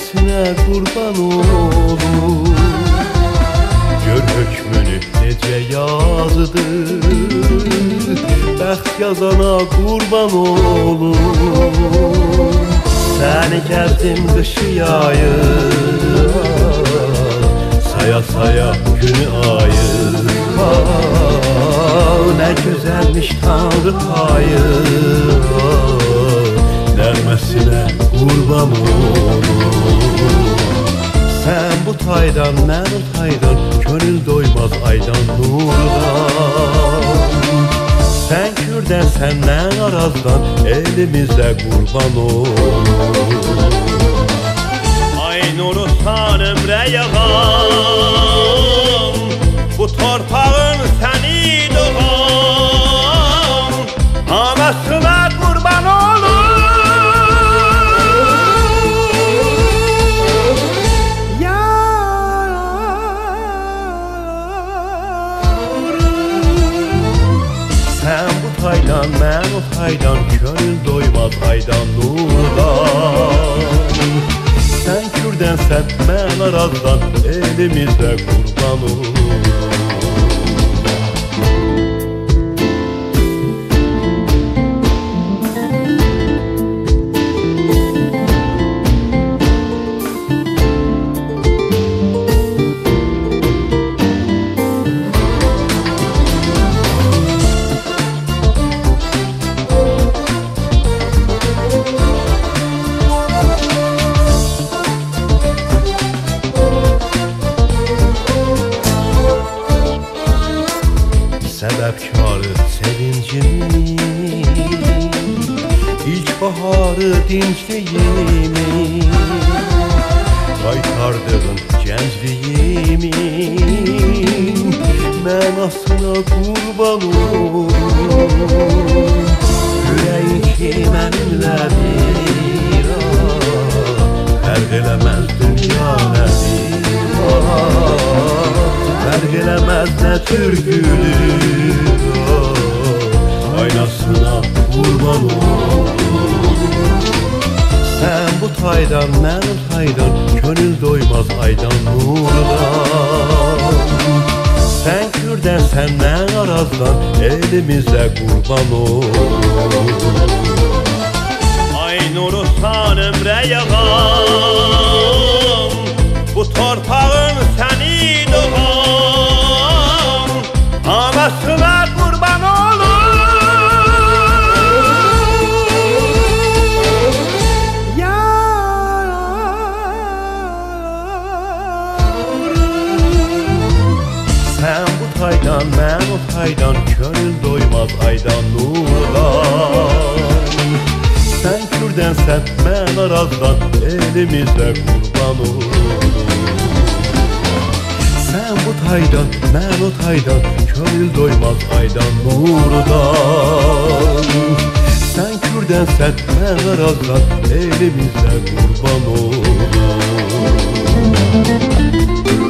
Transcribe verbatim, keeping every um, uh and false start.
Dərməsinə qurban olur. Gör hökmünü necə yazdır, bəxt yazana qurban olur. Səni gəzdim qışı yayı, saya saya günü ayı. Ah, nə gözəlmiş Tanrı payı, dərməsinə qurban olur. Sən bu taydan, mən o taydan, könül doymaz aydan nurdan. Sən Kürdən, səndən Arazdan, elimizdə qurban olur. Ay nuru sanımrə yağan, bu torpağın səni doğan, anasına qurban olur. Sən bu taydan, mən o taydan, könül doymaz aydan nurdan. Sən Kürdən, sən mən Arazdan, elimizdə qurban olur. Səbəbkarı sevincimin, ilk baharı dincliyimin, qaytardığın gəncliyimin mənasına qurban olur. Ürəyin ki mənimlədir, fərq eləməz dünya nədir. Fərq eləməz nə türkülür, aynasına qurban olur. Sən bu taydan, mən o taydan, könül doymaz aydan nurdan. Sən Kürdən, səndən Arazdan, elimizdə qurban olur. Ay nuru sanımrə yağan, bu torpağın səni doğan, anasına qurban olur. Sən bu taydan, mən o taydan, könül doymaz aydan nurdan. Sən Kürdən, sən mən Arazdan, elimizdə qurban olur. Sən bu taydan, mən o taydan, könül doymaz aydan nurdan. Sən Kürdən, sən mən Arazdan, elimizdə qurban olur.